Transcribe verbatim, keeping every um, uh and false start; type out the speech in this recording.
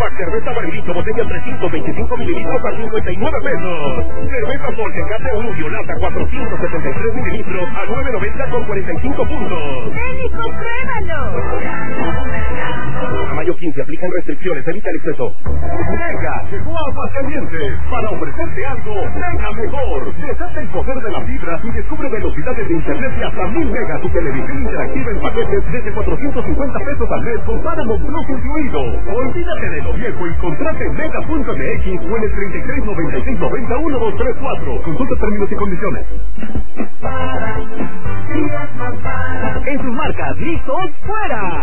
Pack cerveza Barrilito, botella trescientos veinticinco mililitros a cincuenta y nueve pesos. Cerveza Moltecate Udio, lata cuatrocientos setenta y tres mililitros a nueve noventa con cuarenta y cinco puntos. ¡Ven y compruébalo! A mayo quince aplican restricciones, evita el exceso. Mega llegó a Aguascalientes para ofrecerte algo mega mejor. Desata el poder de la fibra y descubre velocidades de internet de hasta mil megas y televisión interactiva en paquetes desde cuatrocientos cincuenta pesos al mes con Paramount Plus incluido. Olvídate de lo viejo y contrate mega punto m x o en el treinta y tres noventa y seis noventa uno dos tres cuatro. Consulta términos y condiciones. En sus marcas, listos, fuera.